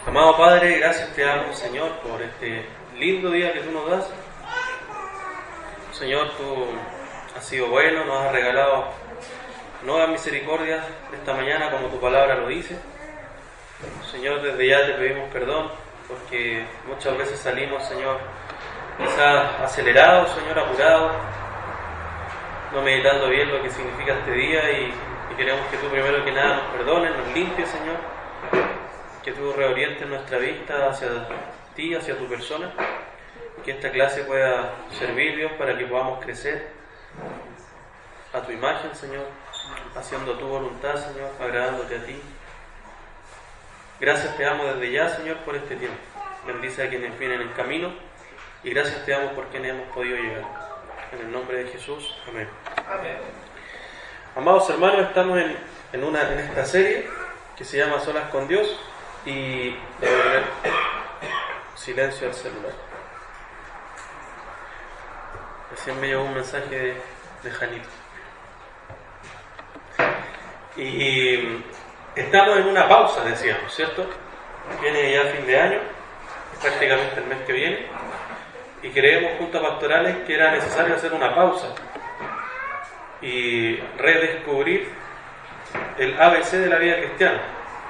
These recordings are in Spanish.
Amado Padre, gracias te damos, Señor, por este lindo día que tú nos das. Señor, tú has sido bueno, nos has regalado nuevas misericordias esta mañana, como tu palabra lo dice. Señor, desde ya te pedimos perdón, porque muchas veces salimos, Señor, quizás acelerados, Señor, apurados, no meditando bien lo que significa este día y queremos que tú primero que nada nos perdones, nos limpies, Señor, que tú reorientes nuestra vista hacia ti, hacia tu persona, y que esta clase pueda servir, Dios, para que podamos crecer a tu imagen, Señor, haciendo tu voluntad, Señor, agradándote a ti. Gracias te damos desde ya, Señor, por este tiempo. Bendice a quienes vienen en camino y gracias te damos por quienes hemos podido llegar. En el nombre de Jesús, amén. Amén. Amados hermanos, estamos en esta serie que se llama Solas con Dios y debo poner silencio al celular. Recién me llegó un mensaje de Janito. Y estamos en una pausa, decíamos, ¿cierto? Viene ya fin de año, prácticamente el mes que viene, y creemos junto a pastorales que era necesario hacer una pausa y redescubrir el ABC de la vida cristiana.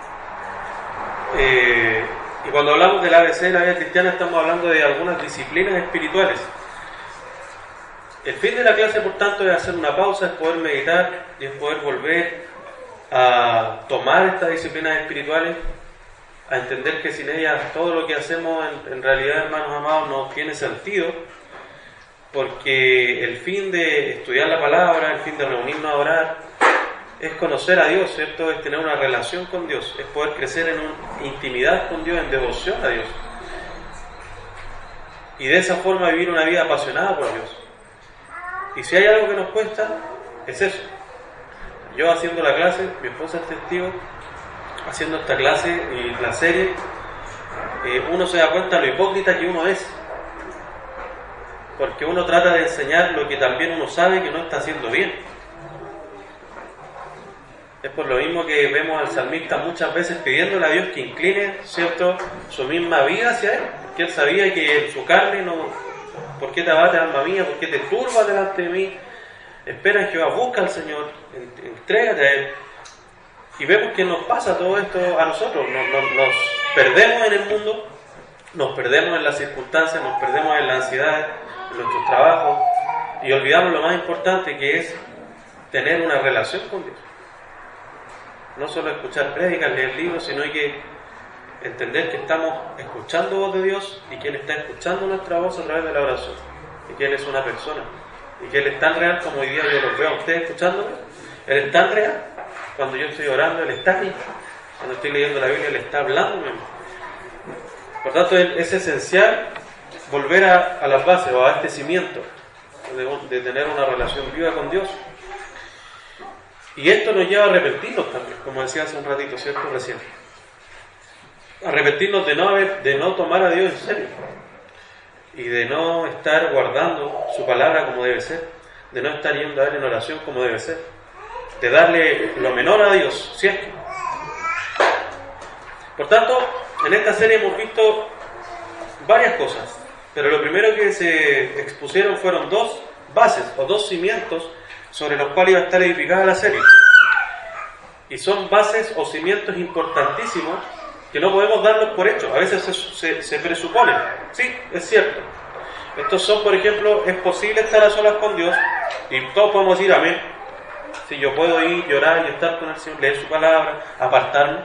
Y cuando hablamos del ABC de la vida cristiana estamos hablando de algunas disciplinas espirituales. El fin de la clase, por tanto, es hacer una pausa, es poder meditar y es poder volver a tomar estas disciplinas espirituales, a entender que sin ellas todo lo que hacemos en realidad, hermanos amados, no tiene sentido, porque el fin de estudiar la palabra, el fin de reunirnos a orar, es conocer a Dios, ¿cierto? Es tener una relación con Dios, es poder crecer en una intimidad con Dios, en devoción a Dios, y de esa forma vivir una vida apasionada por Dios. Y si hay algo que nos cuesta, es eso. Yo haciendo la clase, mi esposa es testigo, haciendo esta clase y la serie, uno se da cuenta de lo hipócrita que uno es, porque uno trata de enseñar lo que también uno sabe que no está haciendo bien. Es por lo mismo que vemos al salmista muchas veces pidiéndole a Dios que incline, ¿cierto?, su misma vida hacia Él, porque Él sabía que en su carne no... ¿Por qué te abates, alma mía? ¿Por qué te turbas delante de mí? Espera en Jehová, busca al Señor, entrégate a Él. Y vemos que nos pasa todo esto a nosotros, nos perdemos en el mundo, nos perdemos en las circunstancias, nos perdemos en la ansiedad, en nuestros trabajos, y olvidamos lo más importante, que es tener una relación con Dios. No solo escuchar prédicas, leer libros, sino que entender que estamos escuchando voz de Dios y que Él está escuchando nuestra voz a través de la oración, y que Él es una persona, y que Él es tan real como hoy día yo los veo a ustedes escuchándome. Él es tan real. Cuando yo estoy orando, Él está ahí. Cuando estoy leyendo la Biblia, Él está hablándome. Por tanto, es esencial volver a las bases o a este cimiento de tener una relación viva con Dios. Y esto nos lleva a arrepentirnos también, como decía hace un ratito, ¿cierto? Recién. Arrepentirnos de no tomar a Dios en serio y de no estar guardando su palabra como debe ser, de no estar yendo a Él en oración como debe ser, de darle lo menor a Dios, ¿cierto? Por tanto, en esta serie hemos visto varias cosas, pero lo primero que se expusieron fueron dos bases o dos cimientos sobre los cuales iba a estar edificada la serie. Y son bases o cimientos importantísimos que no podemos darlos por hecho. A veces se presuponen. Sí, es cierto. Estos son, por ejemplo, es posible estar a solas con Dios y todos podemos decir amén. Si yo puedo ir, llorar y estar con el Señor, leer su palabra, apartarme.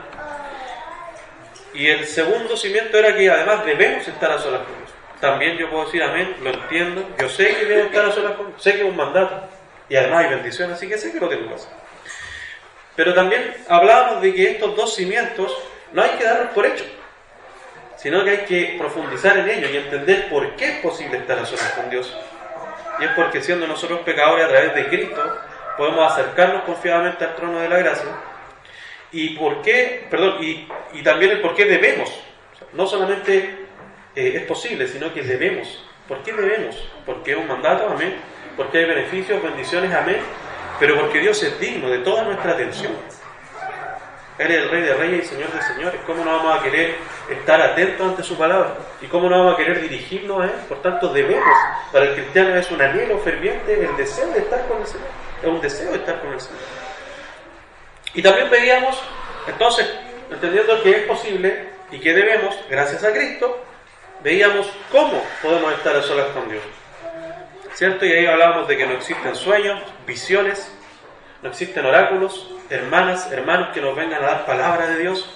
Y el segundo cimiento era que además debemos estar a solas con Dios. También yo puedo decir amén, lo entiendo, yo sé que debo estar a solas con Dios, sé que es un mandato y además hay bendiciones, así que sé que lo tengo que hacer. Pero también hablábamos de que estos dos cimientos no hay que darlos por hecho, sino que hay que profundizar en ellos y entender por qué es posible estar a solas con Dios. Y es porque siendo nosotros pecadores a través de Cristo, podemos acercarnos confiadamente al trono de la gracia. Y por qué, y también el por qué debemos. No solamente es posible, sino que debemos. ¿Por qué debemos? Porque es un mandato, amén. Porque hay beneficios, bendiciones, amén. Pero porque Dios es digno de toda nuestra atención. Él es el Rey de Reyes y Señor de Señores. ¿Cómo no vamos a querer estar atentos ante su palabra? ¿Y cómo no vamos a querer dirigirnos a Él? Por tanto, debemos. Para el cristiano es un anhelo ferviente el deseo de estar con el Señor. Es un deseo de estar con el Señor. Y también veíamos, entonces, entendiendo que es posible y que debemos, gracias a Cristo, veíamos cómo podemos estar a solas con Dios. ¿Cierto? Y ahí hablábamos de que no existen sueños, visiones, no existen oráculos, hermanas, hermanos que nos vengan a dar palabra de Dios,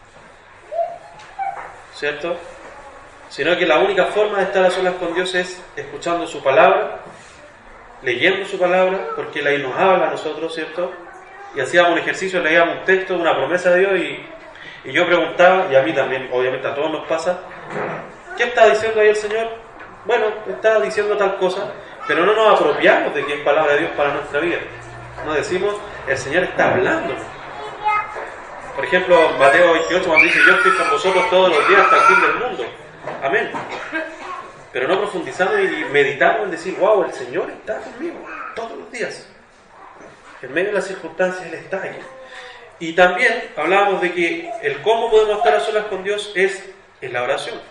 ¿cierto? Sino que la única forma de estar a solas con Dios es escuchando su palabra, leyendo su palabra, porque Él ahí nos habla a nosotros, ¿cierto? Y hacíamos un ejercicio, leíamos un texto, una promesa de Dios, y yo preguntaba, y a mí también, obviamente a todos nos pasa, ¿qué está diciendo ahí el Señor? Bueno, está diciendo tal cosa, pero no nos apropiamos de que es palabra de Dios para nuestra vida. No decimos, el Señor está hablando. Por ejemplo, Mateo 28, cuando dice, yo estoy con vosotros todos los días hasta el fin del mundo. Amén. Pero no profundizamos y meditamos en decir, wow, el Señor está conmigo todos los días. En medio de las circunstancias Él está aquí. Y también hablábamos de que el cómo podemos estar a solas con Dios es en la oración.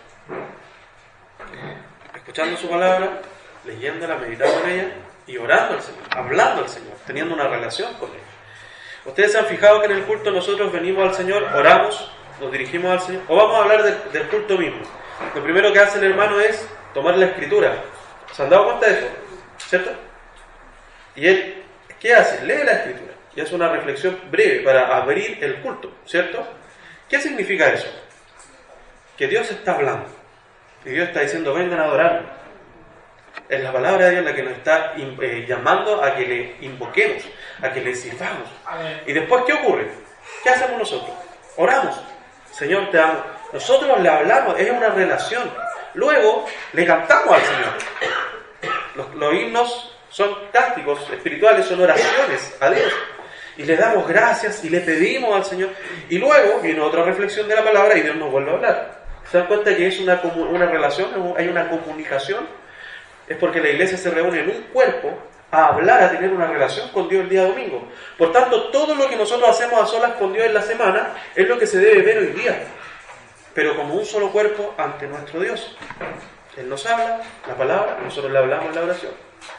Escuchando su palabra, leyéndola, meditando en ella y orando al Señor, hablando al Señor, teniendo una relación con Él. Ustedes se han fijado que en el culto nosotros venimos al Señor, oramos, nos dirigimos al Señor, o vamos a hablar del culto mismo. Lo primero que hace el hermano es tomar la escritura. ¿Se han dado cuenta de eso? ¿Cierto? Y él, ¿qué hace? Lee la escritura y hace una reflexión breve para abrir el culto, ¿cierto? ¿Qué significa eso? Que Dios está hablando y Dios está diciendo, vengan a adorarme. Es la palabra de Dios la que nos está llamando a que le invoquemos, a que le sirvamos. Y después, ¿qué ocurre? ¿Qué hacemos nosotros? Oramos. Señor, te amo. Nosotros le hablamos, es una relación. Luego, le cantamos al Señor. Los himnos son cánticos espirituales, son oraciones a Dios. Y le damos gracias y le pedimos al Señor. Y luego viene otra reflexión de la palabra y Dios nos vuelve a hablar. ¿Se dan cuenta que es una relación, hay una comunicación? Es porque la iglesia se reúne en un cuerpo a hablar, a tener una relación con Dios el día domingo. Por tanto, todo lo que nosotros hacemos a solas con Dios en la semana es lo que se debe ver hoy día. Pero como un solo cuerpo ante nuestro Dios. Él nos habla, la palabra, nosotros le hablamos en la oración.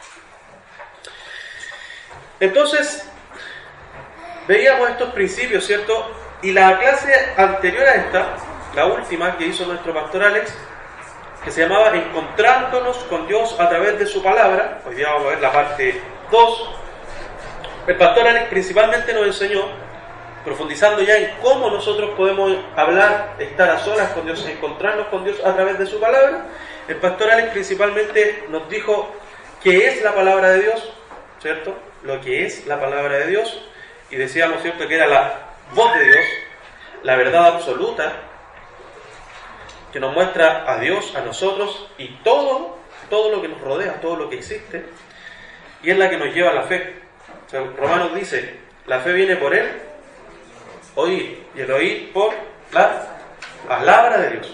Entonces, veíamos estos principios, ¿cierto? Y la clase anterior a esta, la última que hizo nuestro pastor Alex, que se llamaba Encontrándonos con Dios a través de su palabra. Hoy día vamos a ver la parte 2. El pastor Alex principalmente nos enseñó, profundizando ya en cómo nosotros podemos hablar, estar a solas con Dios, encontrarnos con Dios a través de su palabra. El pastor Alex principalmente nos dijo qué es la palabra de Dios, ¿cierto? Lo que es la palabra de Dios. Y decíamos, ¿cierto?, que era la voz de Dios, la verdad absoluta, que nos muestra a Dios, a nosotros y todo lo que nos rodea, todo lo que existe, y es la que nos lleva a la fe. O sea, Romanos dice, la fe viene por el oír, y el oír por la palabra de Dios.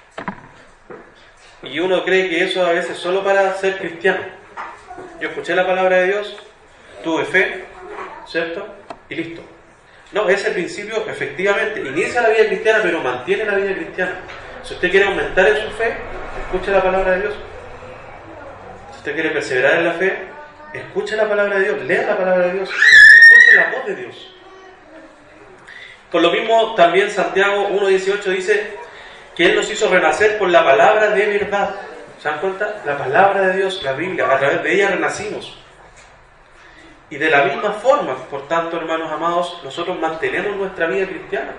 Y uno cree que eso a veces solo para ser cristiano. Yo escuché la palabra de Dios, tuve fe, ¿cierto? Y listo. No, ese principio efectivamente inicia la vida cristiana, pero mantiene la vida cristiana. Si usted quiere aumentar en su fe, escuche la palabra de Dios. Si usted quiere perseverar en la fe, escuche la palabra de Dios, lea la palabra de Dios, escuche la voz de Dios. Por lo mismo, también Santiago 1.18 dice que Él nos hizo renacer por la palabra de verdad. ¿Se dan cuenta? La palabra de Dios, la Biblia, a través de ella renacimos. Y de la misma forma, por tanto, hermanos amados, nosotros mantenemos nuestra vida cristiana.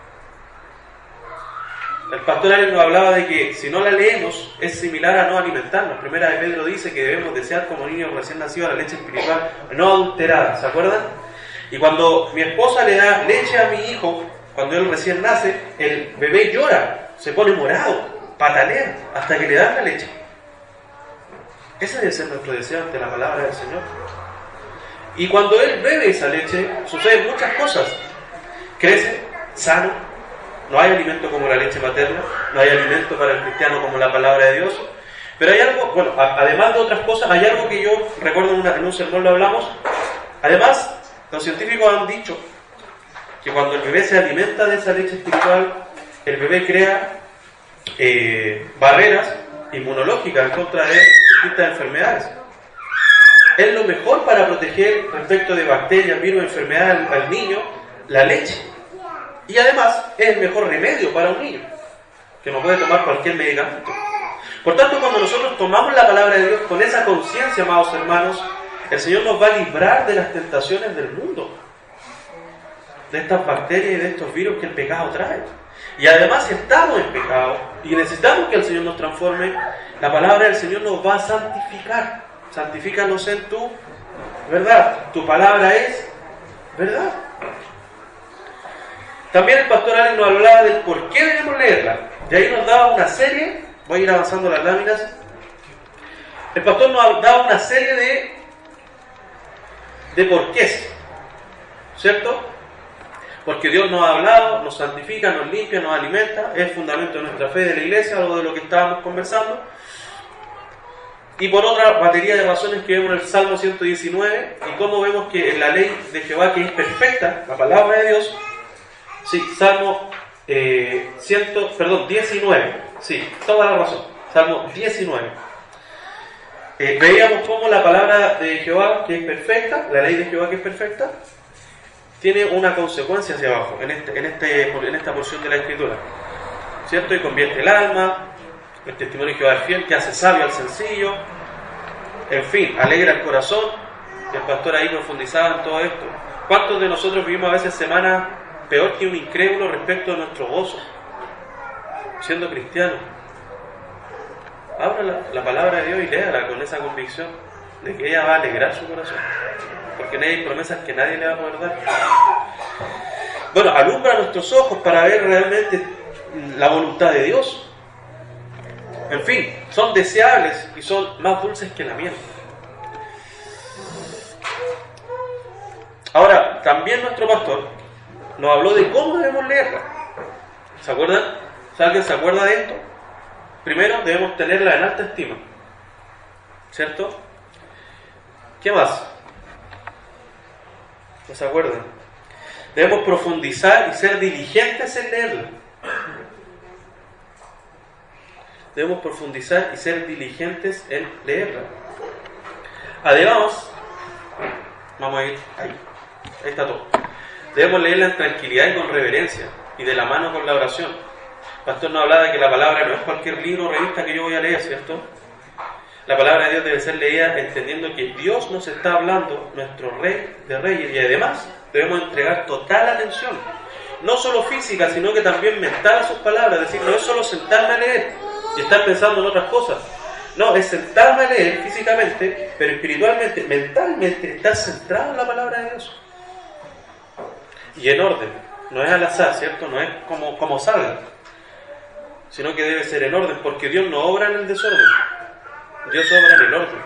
El pastor Alex nos hablaba de que si no la leemos es similar a no alimentarnos. Primera de Pedro dice que debemos desear como niños recién nacidos la leche espiritual no adulterada, ¿se acuerdan? Y cuando mi esposa le da leche a mi hijo, cuando él recién nace, el bebé llora, se pone morado, patalea, hasta que le dan la leche. Ese debe ser nuestro deseo ante la palabra del Señor. Y cuando él bebe esa leche, suceden muchas cosas. Crece, sano. No hay alimento como la leche materna, no hay alimento para el cristiano como la palabra de Dios. Pero hay algo, bueno, además de otras cosas, hay algo que yo recuerdo en un sermón lo hablamos. Además, los científicos han dicho que cuando el bebé se alimenta de esa leche espiritual, el bebé crea barreras inmunológicas en contra de distintas enfermedades. Es lo mejor para proteger respecto de bacterias, virus, enfermedades al niño, la leche. Y además es el mejor remedio para un niño, que no puede tomar cualquier medicamento. Por tanto, cuando nosotros tomamos la palabra de Dios con esa conciencia, amados hermanos, el Señor nos va a librar de las tentaciones del mundo, de estas bacterias y de estos virus que el pecado trae. Y además, si estamos en pecado y necesitamos que el Señor nos transforme, la palabra del Señor nos va a santificar. Santifícanos en tu verdad. Tu palabra es verdad. También el pastor Alex nos hablaba del por qué debemos leerla. Y ahí nos daba una serie, voy a ir avanzando las láminas. El pastor nos daba una serie de porqués, ¿cierto? Porque Dios nos ha hablado, nos santifica, nos limpia, nos alimenta, es el fundamento de nuestra fe de la iglesia, algo de lo que estábamos conversando. Y por otra batería de razones que vemos en el Salmo 119, y cómo vemos que en la ley de Jehová, que es perfecta, la palabra de Dios, sí, Salmo 19, sí, toda la razón, Salmo 19. Veíamos cómo la palabra de Jehová, que es perfecta, la ley de Jehová, que es perfecta, tiene una consecuencia hacia abajo, en esta porción de la Escritura, ¿cierto? Y convierte el alma, el testimonio de Jehová es fiel, que hace sabio al sencillo, en fin, alegra el corazón. El pastor ahí profundizaba en todo esto. ¿Cuántos de nosotros vivimos a veces semanas peor que un incrédulo respecto a nuestro gozo, siendo cristianos? Abra la palabra de Dios y léala con esa convicción de que ella va a alegrar su corazón, porque no hay promesas que nadie le va a poder dar. Bueno, alumbra nuestros ojos para ver realmente la voluntad de Dios. En fin, son deseables y son más dulces que la miel. Ahora, también nuestro pastor nos habló de cómo debemos leerla. ¿Se acuerdan? ¿Alguien se acuerda de esto? Primero, debemos tenerla en alta estima, ¿cierto? ¿Qué más? ¿No se acuerdan? Debemos profundizar y ser diligentes en leerla. Debemos profundizar y ser diligentes en leerla. Además, vamos a ir ahí está todo. Debemos leerla en tranquilidad y con reverencia, y de la mano con la oración. El pastor nos hablaba de que la palabra no es cualquier libro o revista que yo voy a leer, ¿cierto? La palabra de Dios debe ser leída entendiendo que Dios nos está hablando, nuestro Rey de Reyes, y además debemos entregar total atención, no solo física, sino que también mental a sus palabras. Es decir, no es solo sentarme a leer y estar pensando en otras cosas. No, es sentarme a leer físicamente, pero espiritualmente, mentalmente, estar centrado en la palabra de Dios. Y en orden, no es al azar, ¿cierto? No es como salga, sino que debe ser en orden, porque Dios no obra en el desorden, Dios obra en el orden.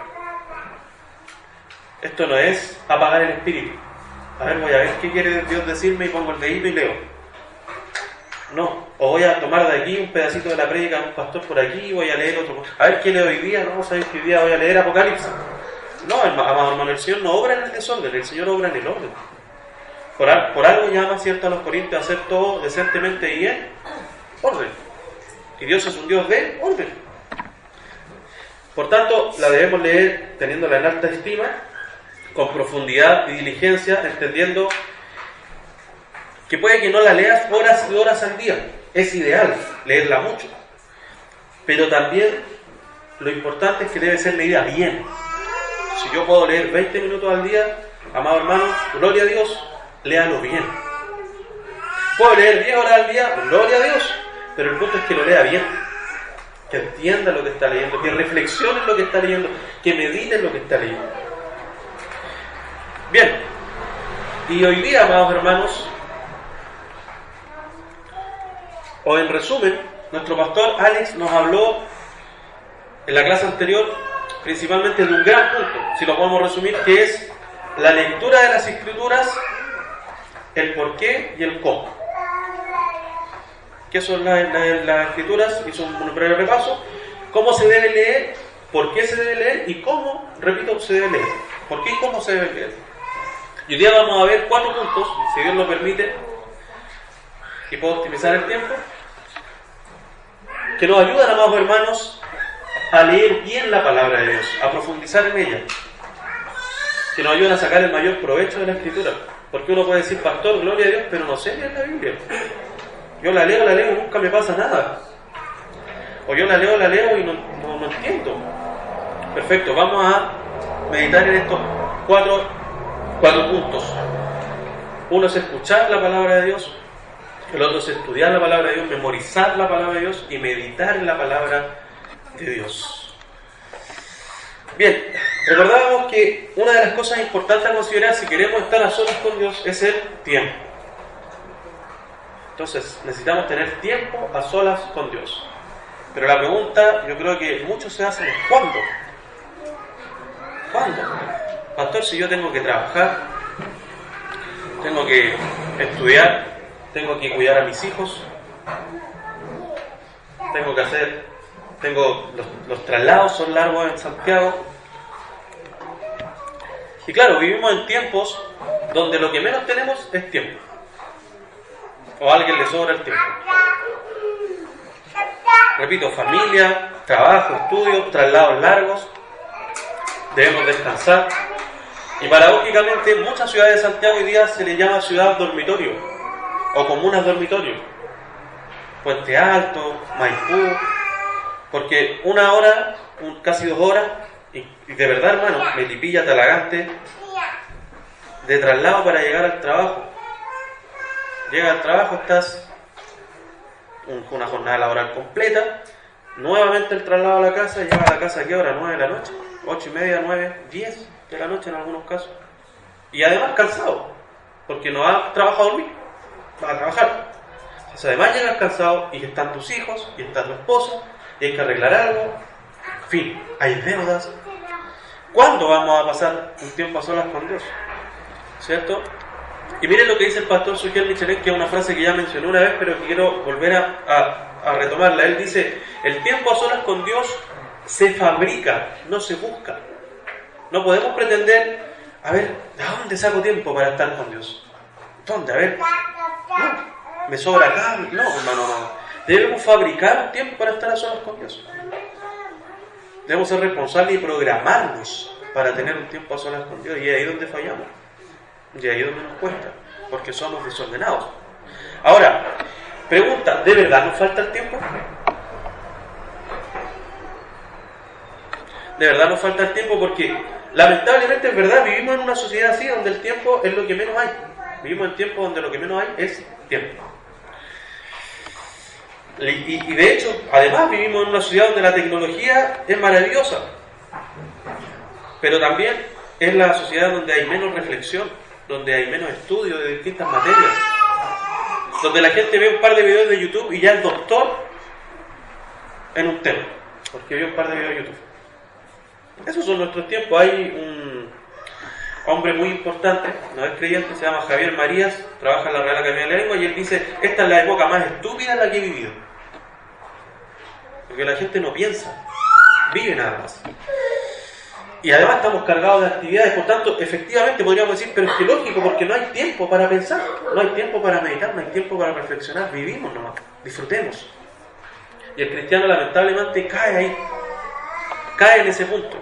Esto no es apagar el espíritu. A ver, voy a ver qué quiere Dios decirme y pongo el dedito y leo. No, o voy a tomar de aquí un pedacito de la prédica de un pastor por aquí y voy a leer otro. A ver qué leo hoy día. No, sabéis que hoy día voy a leer Apocalipsis. No, amado hermano, el Señor no obra en el desorden, el Señor obra en el orden. Por algo llama, ¿cierto?, a los corintios a hacer todo decentemente y en orden. Y Dios es un Dios de orden. Por tanto, la debemos leer teniéndola en alta estima, con profundidad y diligencia, entendiendo que puede que no la leas horas y horas al día. Es ideal leerla mucho, pero también lo importante es que debe ser leída bien. Si yo puedo leer 20 minutos al día, amado hermano, gloria a Dios, léalo bien. Puedo leer 10 horas al día, gloria a Dios, pero el punto es que lo lea bien, que entienda lo que está leyendo, que reflexione en lo que está leyendo, que medite en lo que está leyendo. Bien, y hoy día, amados hermanos, o en resumen, nuestro pastor Alex nos habló en la clase anterior principalmente de un gran punto, si lo podemos resumir, que es la lectura de las Escrituras, el por qué y el cómo. ¿Qué son las Escrituras? Hizo un breve repaso. ¿Cómo se debe leer? ¿Por qué se debe leer? Y cómo, repito, se debe leer. ¿Por qué y cómo se debe leer? Y hoy día vamos a ver 4 puntos, si Dios lo permite, y puedo optimizar el tiempo, que nos ayudan, amados hermanos, a leer bien la palabra de Dios, a profundizar en ella, que nos ayudan a sacar el mayor provecho de la Escritura. Porque uno puede decir, pastor, gloria a Dios, pero no sé leer la Biblia. Yo la leo y nunca me pasa nada. O yo la leo y no entiendo. Perfecto, vamos a meditar en estos cuatro puntos. Uno es escuchar la palabra de Dios, el otro es estudiar la palabra de Dios, memorizar la palabra de Dios y meditar en la palabra de Dios. Bien, recordábamos que una de las cosas importantes a considerar si queremos estar a solas con Dios es el tiempo. Entonces, necesitamos tener tiempo a solas con Dios. Pero la pregunta, yo creo que muchos se hacen es ¿cuándo? ¿Cuándo? Pastor, si yo tengo que trabajar, tengo que estudiar, tengo que cuidar a mis hijos, los traslados son largos en Santiago. Y claro, vivimos en tiempos donde lo que menos tenemos es tiempo. O a alguien le sobra el tiempo. Repito, familia, trabajo, estudio, traslados largos, debemos descansar. Y paradójicamente, muchas ciudades de Santiago hoy día se le llama ciudad dormitorio o comunas dormitorio. Puente Alto, Maipú, porque una hora, casi 2 horas, y de verdad, hermano, Melipilla, Talagante, de traslado para llegar al trabajo. Llega al trabajo, estás una jornada laboral completa, nuevamente el traslado a la casa, llega a la casa ¿a qué hora? 9 de la noche, 8:30, 9, 10 de la noche en algunos casos. Y además cansado, porque no has trabajado a dormir, vas a trabajar. Entonces además llegas cansado y están tus hijos, y está tu esposa, y hay que arreglar algo, en fin, hay deudas. ¿Cuándo vamos a pasar un tiempo a solas con Dios? ¿Cierto? Y miren lo que dice el pastor Sugiel Michelet, que es una frase que ya mencioné una vez, pero que quiero volver a retomarla. Él dice, el tiempo a solas con Dios se fabrica, no se busca. No podemos pretender, a ver, ¿de dónde saco tiempo para estar con Dios? ¿Dónde? A ver, no, me sobra acá. No, hermano, no. Debemos fabricar un tiempo para estar a solas con Dios. Debemos ser responsables y programarnos para tener un tiempo a solas con Dios. Y ahí es donde fallamos. Y ahí es donde nos cuesta, porque somos desordenados. Ahora, pregunta, ¿de verdad nos falta el tiempo? De verdad nos falta el tiempo porque, lamentablemente, es verdad, vivimos en una sociedad así, donde el tiempo es lo que menos hay. Vivimos en tiempos donde lo que menos hay es tiempo. Y de hecho, además vivimos en una sociedad donde la tecnología es maravillosa, pero también es la sociedad donde hay menos reflexión, donde hay menos estudio de distintas materias, donde la gente ve un par de videos de YouTube y ya es doctor en un tema, porque vio un par de videos de YouTube. Esos son nuestros tiempos. Hay un hombre muy importante, no es creyente, se llama Javier Marías, trabaja en la Real Academia de la Lengua, y él dice, esta es la época más estúpida en la que he vivido, porque la gente no piensa, vive nada más. Y además estamos cargados de actividades, por tanto, efectivamente podríamos decir, pero es que lógico, porque no hay tiempo para pensar, no hay tiempo para meditar, no hay tiempo para reflexionar, vivimos nomás, disfrutemos. Y el cristiano lamentablemente cae ahí, cae en ese punto.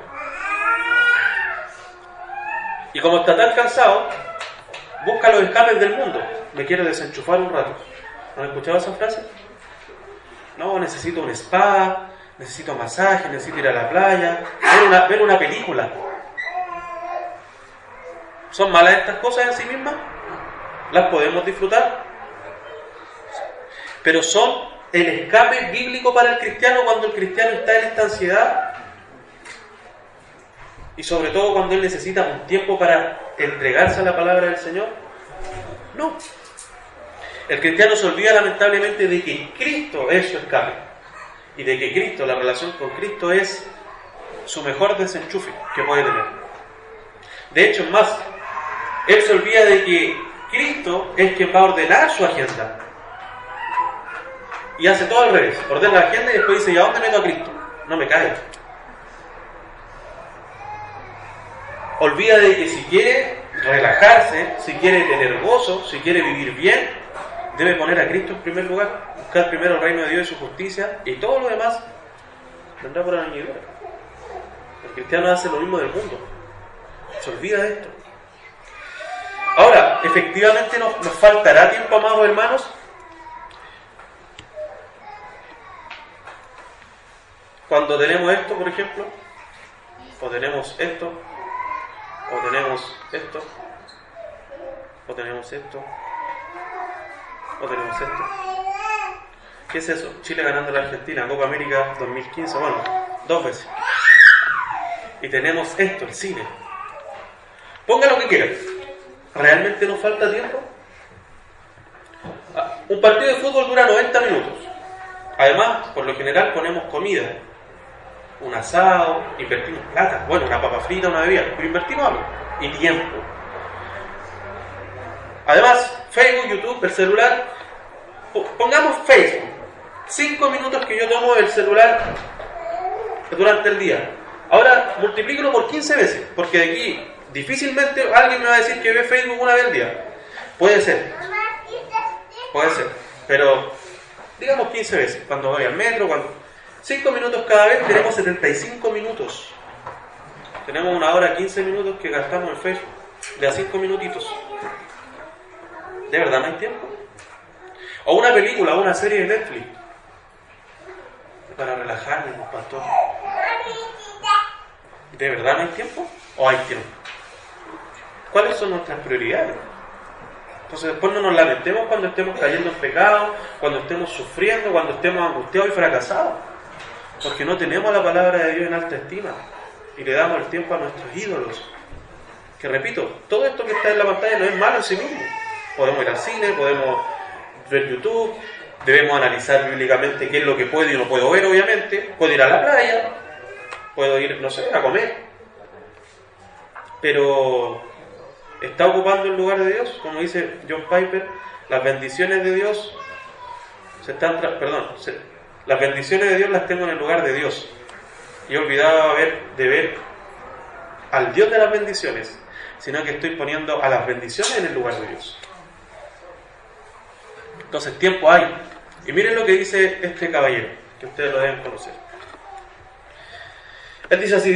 Y como está tan cansado, busca los escapes del mundo. Me quiero desenchufar un rato. ¿Han escuchado esa frase? No, necesito un spa, necesito masaje, necesito ir a la playa, ver una película. ¿Son malas estas cosas en sí mismas? ¿Las podemos disfrutar? Pero son el escape bíblico para el cristiano cuando el cristiano está en esta ansiedad, y sobre todo cuando él necesita un tiempo para entregarse a la palabra del Señor. No. El cristiano se olvida lamentablemente de que Cristo es su escape, y de que Cristo, la relación con Cristo, es su mejor desenchufe que puede tener. De hecho, es más, él se olvida de que Cristo es quien va a ordenar su agenda, y hace todo al revés, ordena la agenda y después dice, ¿y a dónde meto a Cristo? No me cae. Olvida de que si quiere relajarse, si quiere tener gozo, si quiere vivir bien, debe poner a Cristo en primer lugar, buscar primero el reino de Dios y su justicia, y todo lo demás vendrá por añadidura. El cristiano hace lo mismo del mundo, se olvida de esto. Ahora, efectivamente nos faltará tiempo, amados hermanos. Cuando tenemos esto, por ejemplo, o tenemos esto, o tenemos esto, o tenemos esto, o tenemos esto. ¿Qué es eso? Chile ganando a la Argentina, Copa América 2015, bueno, 2 veces. Y tenemos esto, el cine. Ponga lo que quiera. ¿Realmente nos falta tiempo? Un partido de fútbol dura 90 minutos. Además, por lo general ponemos comida. Un asado, invertimos plata. Bueno, una papa frita, una bebida. Pero invertimos algo. Y tiempo. Además, Facebook, YouTube, el celular. Pongamos Facebook. 5 minutos que yo tomo del celular durante el día. Ahora, multiplíquelo por 15 veces. Porque de aquí difícilmente alguien me va a decir que ve Facebook una vez al día. Puede ser, pero digamos 15 veces, cuando voy al metro, 5 minutos cada vez, tenemos 75 minutos. Tenemos 1 hora 15 minutos que gastamos en Facebook, de a 5 minutitos. ¿De verdad no hay tiempo? O una película, o una serie de Netflix, para relajarnos, pastor. ¿De verdad no hay tiempo? ¿O hay tiempo? ¿Cuáles son nuestras prioridades? Entonces después no nos lamentemos cuando estemos cayendo en pecado, cuando estemos sufriendo, cuando estemos angustiados y fracasados, porque no tenemos la palabra de Dios en alta estima y le damos el tiempo a nuestros ídolos. Que repito, todo esto que está en la pantalla no es malo en sí mismo. Podemos ir al cine, podemos ver YouTube, debemos analizar bíblicamente qué es lo que puedo y no puedo ver, obviamente. Puedo ir a la playa, puedo ir, no sé, a comer, pero ¿está ocupando el lugar de Dios? Como dice John Piper, las bendiciones de Dios las bendiciones de Dios las tengo en el lugar de Dios. Y he olvidado de ver al Dios de las bendiciones, sino que estoy poniendo a las bendiciones en el lugar de Dios. Entonces, tiempo hay. Y miren lo que dice este caballero, que ustedes lo deben conocer. Él dice así,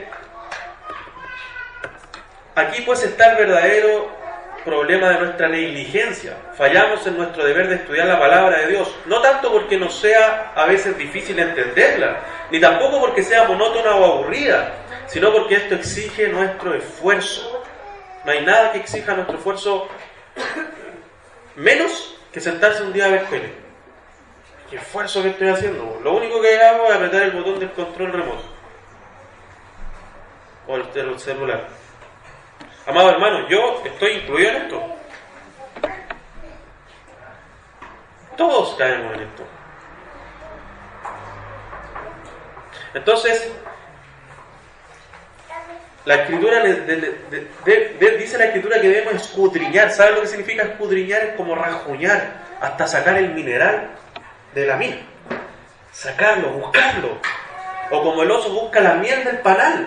aquí pues está el verdadero problema de nuestra negligencia. Fallamos en nuestro deber de estudiar la palabra de Dios, no tanto porque nos sea a veces difícil entenderla, ni tampoco porque sea monótona o aburrida, sino porque esto exige nuestro esfuerzo. No hay nada que exija nuestro esfuerzo menos que sentarse un día a ver tele. ¿Qué esfuerzo que estoy haciendo? Lo único que hago es apretar el botón del control remoto o el celular. Amados hermanos, yo estoy incluido en esto. Todos caemos en esto. Entonces, la Escritura dice la Escritura que debemos escudriñar. ¿Saben lo que significa escudriñar? Es como rajuñar hasta sacar el mineral de la mina. Sacarlo, buscarlo. O como el oso busca la miel del panal.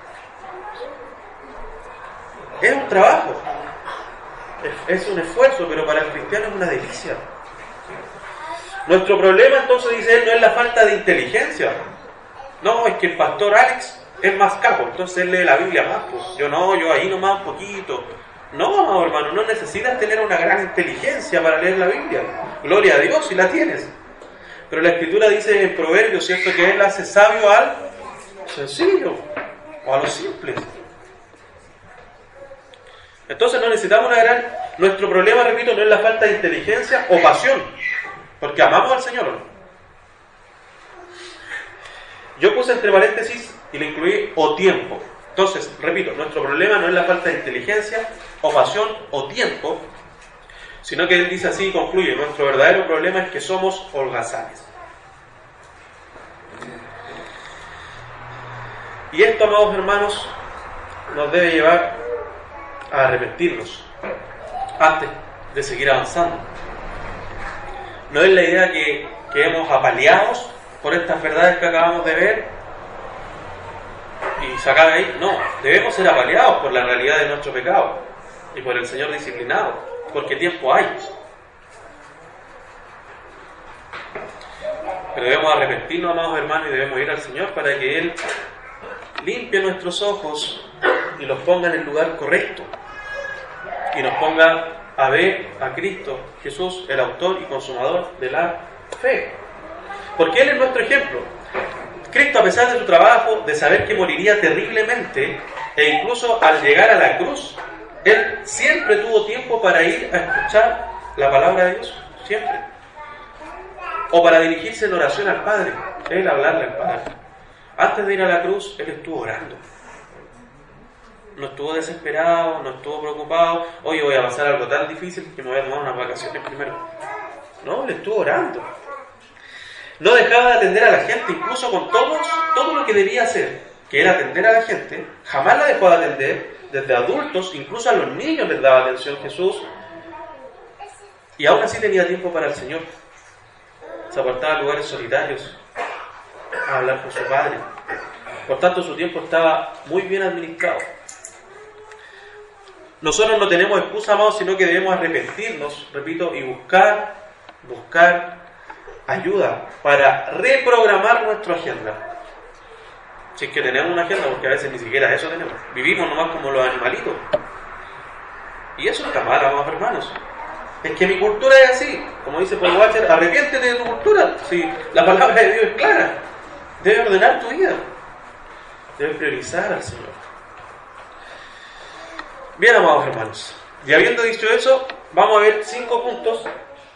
Es un trabajo, es un esfuerzo, pero para el cristiano es una delicia. Nuestro problema, entonces, dice él, no es la falta de inteligencia. No, es que el pastor Alex es más capo, entonces él lee la Biblia más. Pues. Yo ahí nomás un poquito. No, hermano, no necesitas tener una gran inteligencia para leer la Biblia. Gloria a Dios si la tienes. Pero la Escritura dice en Proverbios, ¿cierto?, que él hace sabio al sencillo o a los simples. Entonces no necesitamos nuestro problema, repito, no es la falta de inteligencia o pasión, porque amamos al Señor, ¿no? Yo puse entre paréntesis y le incluí o tiempo. Entonces, repito, nuestro problema no es la falta de inteligencia o pasión o tiempo, sino que él dice así y concluye, nuestro verdadero problema es que somos holgazanes. Y esto, amados hermanos, nos debe llevar a arrepentirnos antes de seguir avanzando. No es la idea que quedemos apaleados por estas verdades que acabamos de ver y sacar de ahí. No, debemos ser apaleados por la realidad de nuestro pecado y por el Señor disciplinado, porque tiempo hay. Pero debemos arrepentirnos, amados hermanos, y debemos ir al Señor para que Él limpie nuestros ojos y los ponga en el lugar correcto. Y nos ponga a ver a Cristo Jesús, el autor y consumador de la fe. Porque Él es nuestro ejemplo. Cristo, a pesar de su trabajo, de saber que moriría terriblemente, e incluso al llegar a la cruz, Él siempre tuvo tiempo para ir a escuchar la palabra de Dios, siempre. O para dirigirse en oración al Padre, Él hablarle al Padre. Antes de ir a la cruz, Él estuvo orando. No estuvo desesperado, no estuvo preocupado. Oye, voy a pasar algo tan difícil que me voy a tomar unas vacaciones primero. No, Él estuvo orando. No dejaba de atender a la gente, incluso con todo lo que debía hacer, que era atender a la gente. Jamás la dejó de atender, desde adultos, incluso a los niños les daba atención Jesús. Y aún así tenía tiempo para el Señor. Se apartaba a lugares solitarios a hablar con su Padre. Por tanto, su tiempo estaba muy bien administrado. Nosotros no tenemos excusa, amados, sino que debemos arrepentirnos, repito, y buscar ayuda para reprogramar nuestra agenda. Si es que tenemos una agenda, porque a veces ni siquiera eso tenemos. Vivimos nomás como los animalitos. Y eso está mal, amados hermanos. Es que mi cultura es así. Como dice Paul Washer, arrepiéntete de tu cultura. Si la palabra de Dios es clara. Debes ordenar tu vida. Debes priorizar al Señor. Bien, amados hermanos. Y habiendo dicho eso, vamos a ver 5 puntos.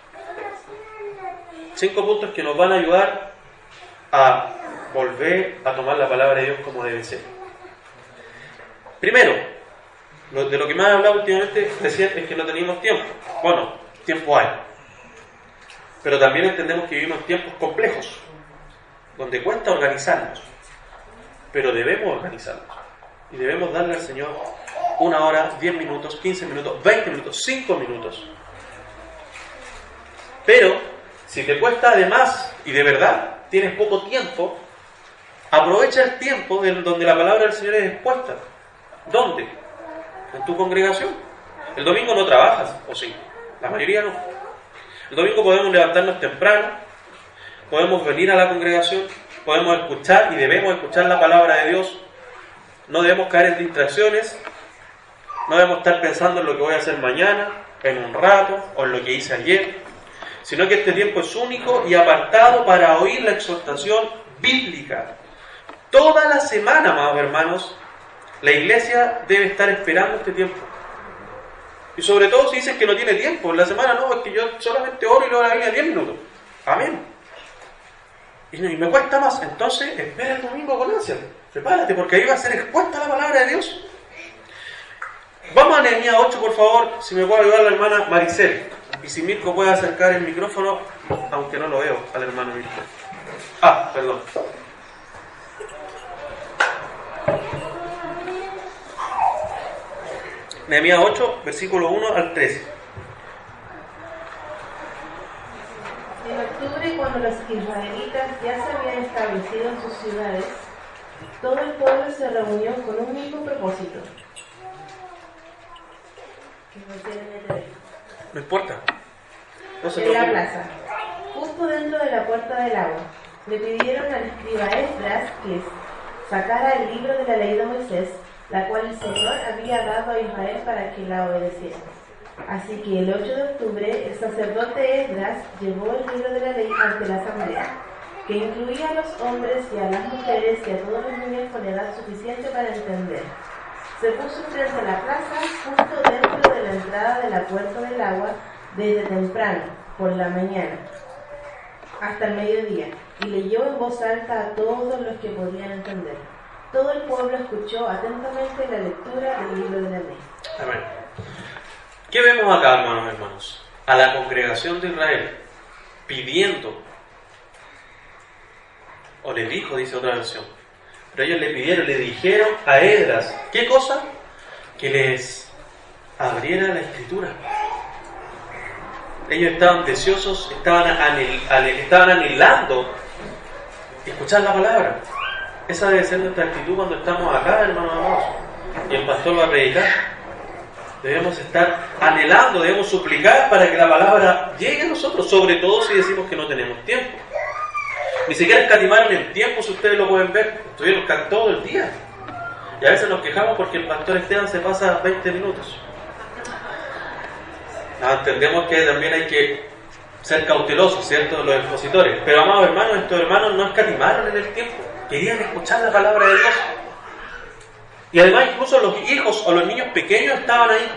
5 puntos que nos van a ayudar a volver a tomar la palabra de Dios como debe ser. Primero, de lo que me han hablado últimamente decían es que no teníamos tiempo. Bueno, tiempo hay. Pero también entendemos que vivimos en tiempos complejos, donde cuesta organizarnos. Pero debemos organizarnos. Y debemos darle al Señor 1 hora, 10 minutos, 15 minutos, 20 minutos, 5 minutos. Pero, si te cuesta además, y de verdad, tienes poco tiempo, aprovecha el tiempo donde la palabra del Señor es expuesta. ¿Dónde? En tu congregación. El domingo no trabajas, ¿o sí? La mayoría no. El domingo podemos levantarnos temprano, podemos venir a la congregación, podemos escuchar y debemos escuchar la palabra de Dios. No debemos caer en distracciones, no debemos estar pensando en lo que voy a hacer mañana, en un rato, o en lo que hice ayer, sino que este tiempo es único y apartado para oír la exhortación bíblica. Toda la semana, amados hermanos, la iglesia debe estar esperando este tiempo. Y sobre todo si dices que no tiene tiempo, en la semana no, es que yo solamente oro y leo la Biblia 10 minutos. Amén. Y me cuesta más, entonces espera el domingo con ansia. Prepárate, porque ahí va a ser expuesta la palabra de Dios. Vamos a Nehemías 8, por favor, si me puede ayudar la hermana Maricel. Y si Mirko puede acercar el micrófono, aunque no lo veo al hermano Mirko. Perdón. Nehemías 8, versículo 1 al 13. En octubre, cuando los israelitas ya se habían establecido en sus ciudades, todo el pueblo se reunió con un mismo propósito. No importa. No se en la preocupe. plaza, justo dentro de la puerta del agua, le pidieron al escriba Esdras que sacara el libro de la ley de Moisés, la cual el Señor había dado a Israel para que la obedeciera. Así que el 8 de octubre el sacerdote Esdras llevó el libro de la ley ante la asamblea, que incluía a los hombres y a las mujeres y a todos los niños con edad suficiente para entender. Se puso frente a la plaza, justo dentro de la entrada de la puerta del agua, desde temprano, por la mañana, hasta el mediodía, y leyó en voz alta a todos los que podían entender. Todo el pueblo escuchó atentamente la lectura del libro de la ley. Amén. ¿Qué vemos acá, hermanos? A la congregación de Israel pidiendo, o le dijo, dice otra versión, pero ellos le pidieron, le dijeron a Esdras, ¿qué cosa? Que les abriera la escritura. Ellos estaban deseosos, estaban anhelando escuchar la palabra. Esa debe ser nuestra actitud cuando estamos acá, hermanos amados, y el pastor va a predicar. Debemos estar anhelando, debemos suplicar para que la palabra llegue a nosotros, sobre todo si decimos que no tenemos tiempo. Ni siquiera escatimaron en tiempo, si ustedes lo pueden ver. Estuvieron todo el día. Y a veces nos quejamos porque el pastor Esteban se pasa 20 minutos. Entendemos que también hay que ser cautelosos, ¿cierto? Los expositores. Pero, amados hermanos, estos hermanos no escatimaron en el tiempo. Querían escuchar la palabra de Dios. Y además incluso los hijos o los niños pequeños estaban ahí.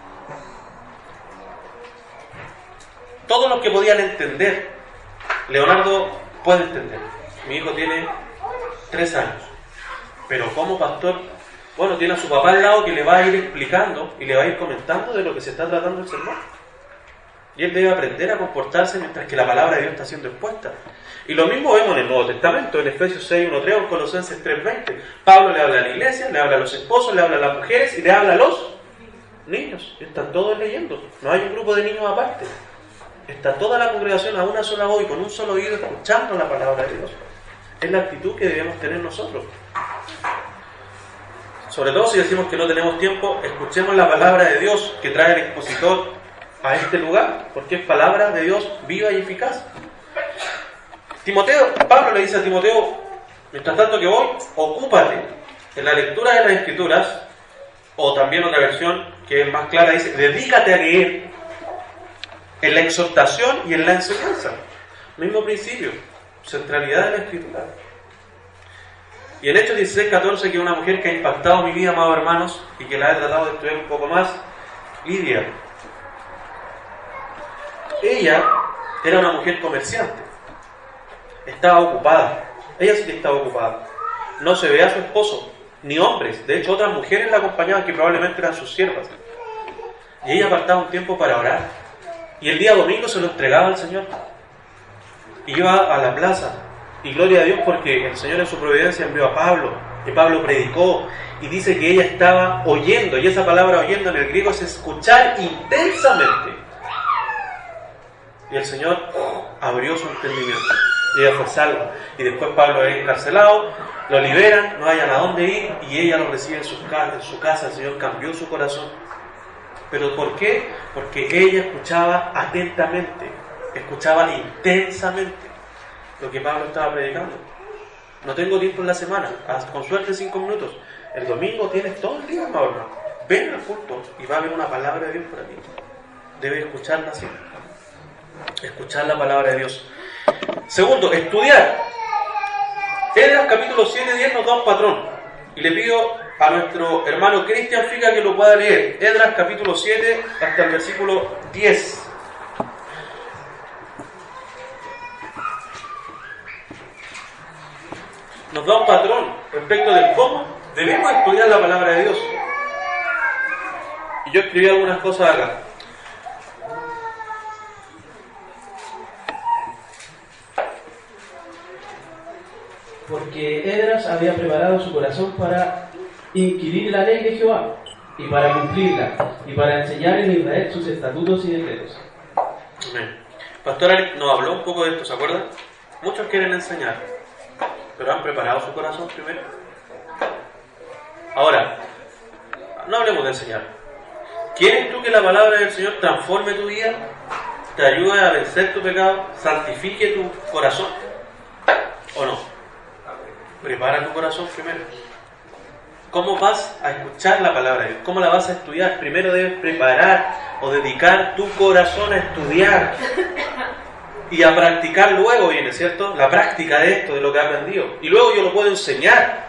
Todos los que podían entender. Leonardo puede entender. Mi hijo tiene 3 años. Pero como pastor, bueno, tiene a su papá al lado que le va a ir explicando y le va a ir comentando de lo que se está tratando el sermón. Y él debe aprender a comportarse mientras que la palabra de Dios está siendo expuesta. Y lo mismo vemos en el Nuevo Testamento, en Efesios 6, 1, 3, o en Colosenses 3, 20. Pablo le habla a la iglesia, le habla a los esposos, le habla a las mujeres y le habla a los niños. Están todos leyendo. No hay un grupo de niños aparte. Está toda la congregación a una sola voz y con un solo oído escuchando la palabra de Dios. Es la actitud que debemos tener nosotros. Sobre todo si decimos que no tenemos tiempo, escuchemos la palabra de Dios que trae el expositor a este lugar, porque es palabra de Dios viva y eficaz. Pablo le dice a Timoteo, mientras tanto que voy, ocúpate en la lectura de las Escrituras, o también otra versión que es más clara, dice, dedícate a leer, en la exhortación y en la enseñanza. Mismo principio, centralidad de la Escritura. Y en Hechos 16:14, que es una mujer que ha impactado mi vida, amados hermanos, y que la he tratado de estudiar un poco más, Lidia. Ella era una mujer comerciante. Estaba ocupada. Ella sí que estaba ocupada. No se veía a su esposo, ni hombres. De hecho, otras mujeres la acompañaban que probablemente eran sus siervas. Y ella apartaba un tiempo para orar. Y el día domingo se lo entregaba al Señor. Y iba a la plaza. Y gloria a Dios porque el Señor en su providencia envió a Pablo. Y Pablo predicó. Y dice que ella estaba oyendo. Y esa palabra oyendo en el griego es escuchar intensamente. Y el Señor abrió su entendimiento. Y ella fue salva. Y después Pablo es encarcelado, lo liberan, no hayan a dónde ir, y ella lo recibe en su casa. El Señor cambió su corazón. ¿Pero por qué? Porque ella escuchaba atentamente, escuchaba intensamente lo que Pablo estaba predicando. No tengo tiempo en la semana, con suerte 5 minutos. El domingo tienes todo el día, Pablo. Ven al culto y va a haber una palabra de Dios para ti. Debes escucharla así. Escuchar la palabra de Dios. Segundo, estudiar. Esdras capítulo 7-10 nos da un patrón. Y le pido a nuestro hermano Cristian Fica que lo pueda leer. Esdras capítulo 7 hasta el versículo 10. Nos da un patrón respecto de cómo debemos estudiar la palabra de Dios. Y yo escribí algunas cosas acá. Porque Esdras había preparado su corazón para inquirir la ley de Jehová, y para cumplirla, y para enseñar en Israel sus estatutos y decretos. Amén. Pastor Alex nos habló un poco de esto, ¿se acuerdan? Muchos quieren enseñar, pero han preparado su corazón primero. Ahora, no hablemos de enseñar. ¿Quieres tú que la palabra del Señor transforme tu vida? ¿Te ayude a vencer tu pecado? ¿Santifique tu corazón? ¿O no? Prepara tu corazón primero. ¿Cómo vas a escuchar la palabra de Dios? ¿Cómo la vas a estudiar? Primero debes preparar o dedicar tu corazón a estudiar y a practicar luego, viene, ¿cierto? La práctica de esto, de lo que has aprendido. Y luego yo lo puedo enseñar.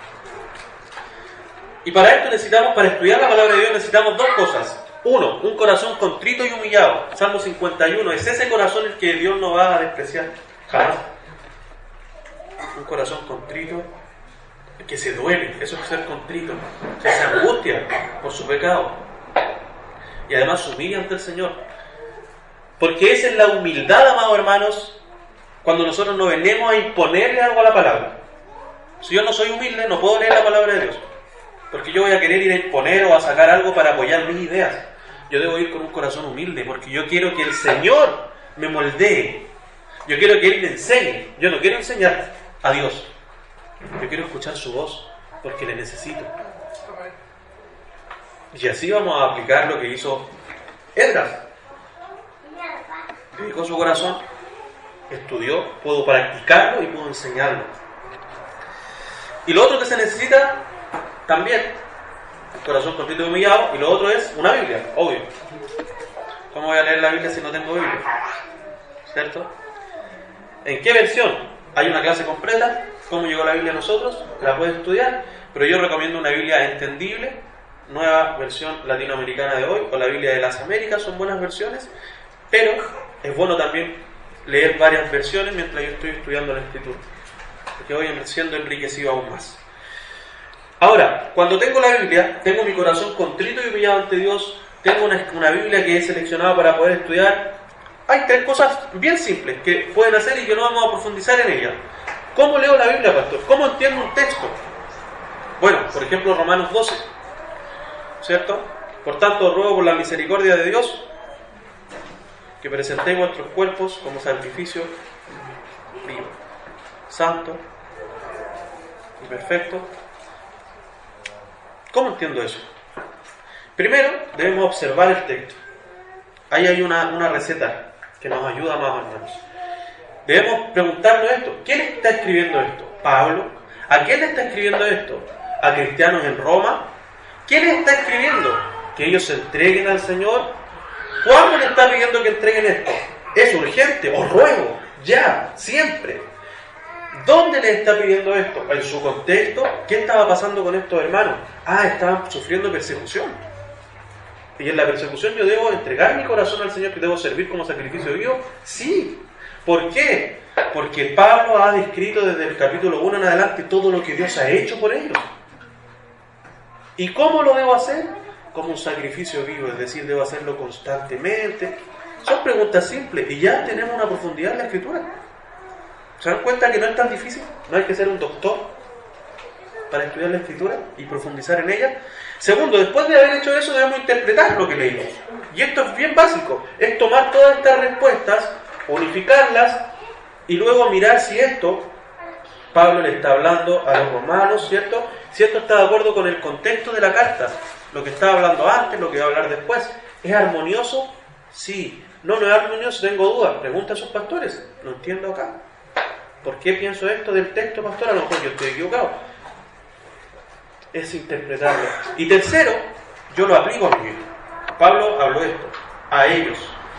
Y para esto necesitamos, para estudiar la palabra de Dios, necesitamos 2 cosas. 1, un corazón contrito y humillado. Salmo 51, es ese corazón el que Dios no va a despreciar jamás. Un corazón contrito, que se duele, eso es ser contrito, que se angustia por su pecado y además se humilla ante el Señor, porque esa es la humildad, amados hermanos, cuando nosotros no venimos a imponerle algo a la palabra. Si yo no soy humilde, no puedo leer la palabra de Dios, porque yo voy a querer ir a imponer o a sacar algo para apoyar mis ideas. Yo debo ir con un corazón humilde, porque yo quiero que el Señor me moldee, yo quiero que Él me enseñe. Yo no quiero enseñar a Dios, yo quiero escuchar su voz porque le necesito. Y así vamos a aplicar lo que hizo Esdras. Dedicó su corazón, estudió, puedo practicarlo y puedo enseñarlo. Y lo otro que se necesita también, corazón contrito y humillado, y lo otro es una Biblia, obvio. ¿Cómo voy a leer la Biblia si no tengo Biblia? ¿Cierto? ¿En qué versión? Hay una clase completa, cómo llegó la Biblia a nosotros, la puedes estudiar, pero yo recomiendo una Biblia entendible, nueva versión latinoamericana de hoy, o la Biblia de las Américas, son buenas versiones, pero es bueno también leer varias versiones mientras yo estoy estudiando la Escritura, porque voy siendo enriquecido aún más. Ahora, cuando tengo la Biblia, tengo mi corazón contrito y humillado ante Dios, tengo una Biblia que he seleccionado para poder estudiar. Hay tres cosas bien simples que pueden hacer y que no vamos a profundizar en ellas. ¿Cómo leo la Biblia, pastor? ¿Cómo entiendo un texto? Bueno, por ejemplo, Romanos 12, ¿cierto? Por tanto, ruego por la misericordia de Dios que presentéis vuestros cuerpos como sacrificio vivo, santo y perfecto. ¿Cómo entiendo eso? Primero, debemos observar el texto. Ahí hay una receta que nos ayuda más, hermanos. Debemos preguntarnos esto. ¿Quién está escribiendo esto? ¿Pablo? ¿A quién le está escribiendo esto? ¿A cristianos en Roma? ¿Quién le está escribiendo? ¿Que ellos se entreguen al Señor? ¿Cuándo le está pidiendo que entreguen esto? ¿Es urgente? ¿Os ruego? Ya, siempre. ¿Dónde le está pidiendo esto? En su contexto. ¿Qué estaba pasando con estos hermanos? Estaban sufriendo persecución. Y en la persecución yo debo entregar mi corazón al Señor, que debo servir como sacrificio vivo. Sí. ¿Por qué? Porque Pablo ha descrito desde el capítulo 1 en adelante todo lo que Dios ha hecho por ellos. ¿Y cómo lo debo hacer? Como un sacrificio vivo, es decir, debo hacerlo constantemente. Son preguntas simples y ya tenemos una profundidad en la Escritura. ¿Se dan cuenta que no es tan difícil? No hay que ser un doctor para estudiar la Escritura y profundizar en ella. Segundo, después de haber hecho eso, debemos interpretar lo que leímos. Y esto es bien básico, es tomar todas estas respuestas, unificarlas y luego mirar si esto, Pablo le está hablando a los romanos, ¿cierto? Si esto está de acuerdo con el contexto de la carta, lo que estaba hablando antes, lo que va a hablar después. ¿Es armonioso? Sí. No es armonioso, tengo dudas. Pregunta a sus pastores. No entiendo acá. ¿Por qué pienso esto del texto, pastor? A lo mejor yo estoy equivocado. Es interpretarlo. Y tercero, yo lo aplico a mi vida. Pablo habló esto a ellos.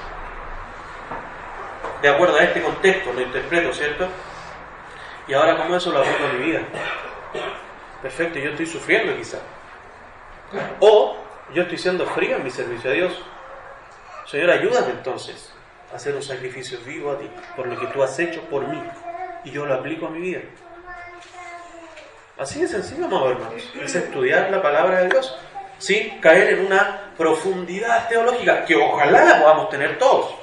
De acuerdo a este contexto, lo interpreto, ¿cierto? Y ahora, ¿cómo eso lo aplico a mi vida? Perfecto, yo estoy sufriendo quizá. O yo estoy siendo frío en mi servicio a Dios. Señor, ayúdame entonces a hacer un sacrificio vivo a ti, por lo que tú has hecho por mí. Y yo lo aplico a mi vida. Así de sencillo, no, hermanos. Es estudiar la palabra de Dios sin caer en una profundidad teológica que ojalá la podamos tener todos.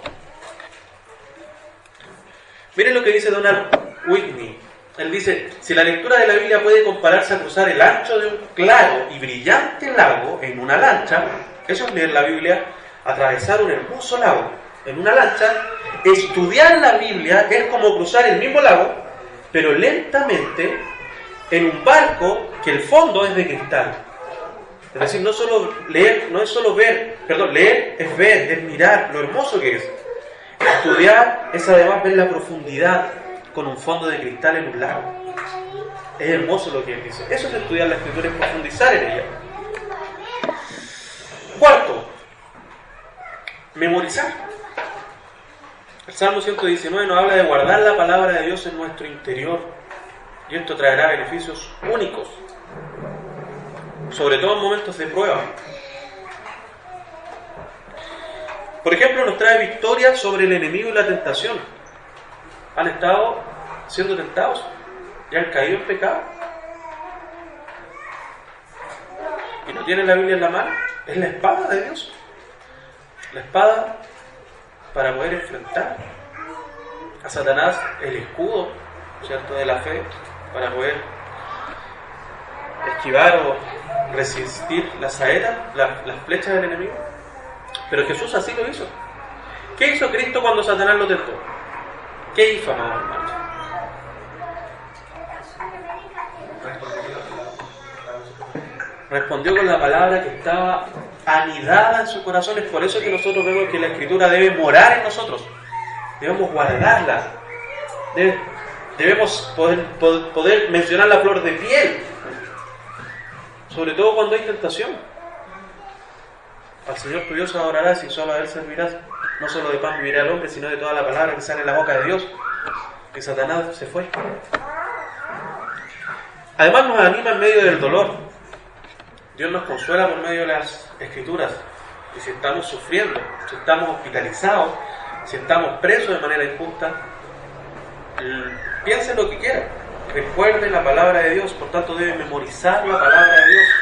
Miren lo que dice Donald Whitney. Él dice: si la lectura de la Biblia puede compararse a cruzar el ancho de un claro y brillante lago en una lancha, eso es leer la Biblia, atravesar un hermoso lago en una lancha. Estudiar la Biblia es como cruzar el mismo lago, pero lentamente, en un barco que el fondo es de cristal. Es decir, no solo leer, no es solo ver, leer es ver, es mirar lo hermoso que es. Estudiar es además ver la profundidad con un fondo de cristal en un lago. Es hermoso lo que él dice. Eso es estudiar la Escritura, es profundizar en ella. Cuarto, memorizar. El Salmo 119 nos habla de guardar la palabra de Dios en nuestro interior. Y esto traerá beneficios únicos, sobre todo en momentos de prueba. Por ejemplo, nos trae victoria sobre el enemigo y la tentación. ¿Han estado siendo tentados? ¿Y han caído en pecado? ¿Y no tienen la Biblia en la mano? Es la espada de Dios. La espada para poder enfrentar a Satanás, el escudo, ¿cierto?, de la fe, para poder esquivar o resistir las saetas, las flechas del enemigo. Pero Jesús así lo hizo. ¿Qué hizo Cristo cuando Satanás lo tentó? ¿Qué hizo, amados hermanos? Respondió con la palabra que estaba anidada en su corazón. Es por eso que nosotros vemos que la Escritura debe morar en nosotros. Debemos guardarla. Debemos poder mencionar la flor de piel, sobre todo cuando hay tentación. Al Señor tu Dios adorarás y solo a Él servirás. No solo de pan vivirá el hombre, sino de toda la palabra que sale en la boca de Dios. Que Satanás se fue. Además nos anima en medio del dolor. Dios nos consuela por medio de las Escrituras. Y si estamos sufriendo, si estamos hospitalizados, si estamos presos de manera injusta, piensen lo que quieran. Recuerden la palabra de Dios, por tanto deben memorizar la palabra de Dios.